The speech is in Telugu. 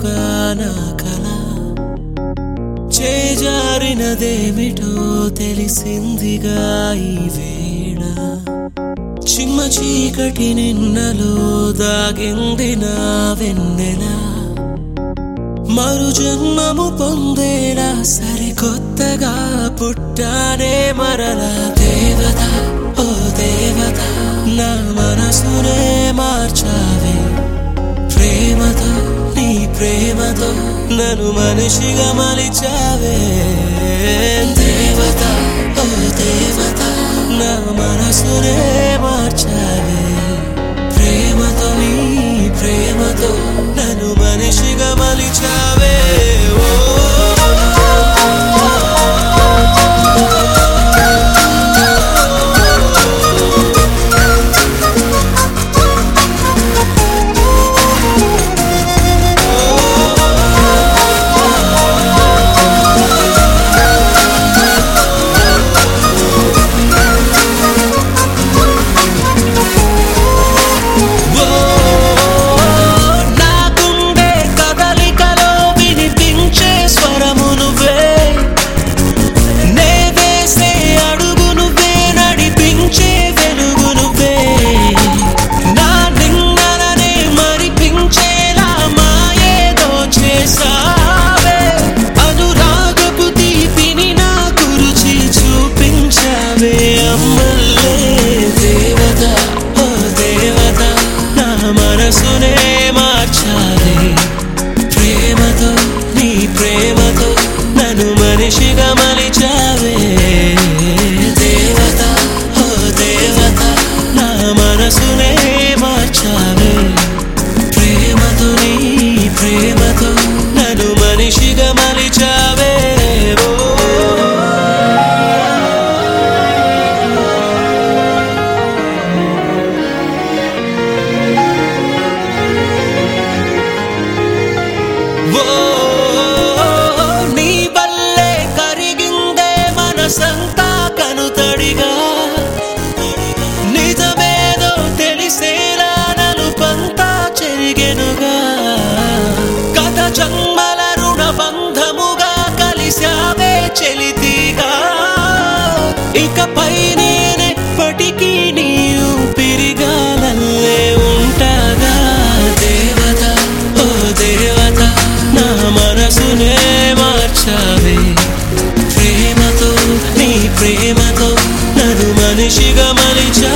నిజమవుగా నా కల చేజారినదేమిటో తెలిసిందిగా ఈ వేళ చిమ్మ చీకటి నిన్నలో దాగింది నా వెన్నెల మరు జన్మము పొందేలా సరికొత్తగా పుట్టానే మరలా దేవత ఓ దేవత నా మనసునే మార్చావే ప్రేమతో నీ ప్రేమతో నన్ను మనిషిగా మలిచావే దేవత ఓ దేవత నా మనసునే మార్చావే ప్రేమతో నీ ప్రేమతో నన్ను మనిషిగా మలిచావే మనసునే మార్చావే ప్రేమతో నీ ప్రేమతో నన్ను మనిషిగా మలిచావే దేవత ఓ దేవత నా మనసునే మార్చావే ప్రేమతో నీ ప్రేమతో నన్ను మనిషిగా మలిచావే నీ వల్లే కరిగిందే మనసంతా కనుతడిగా నిజమేదో తెలిసేలా నలుపంతా చెరిగెనుగా గత జన్మల రుణ బంధముగా కలిశావే చెలితిగా ఇకపై నేనెప్పటికీ నీ ఊపిరిగాలల్లే ఉంటాగా దేవత ఓ దేవత నా మనసునే మార్చావే ప్రేమతో నీ ప్రేమతో నన్ను మనిషిగా మలిచావే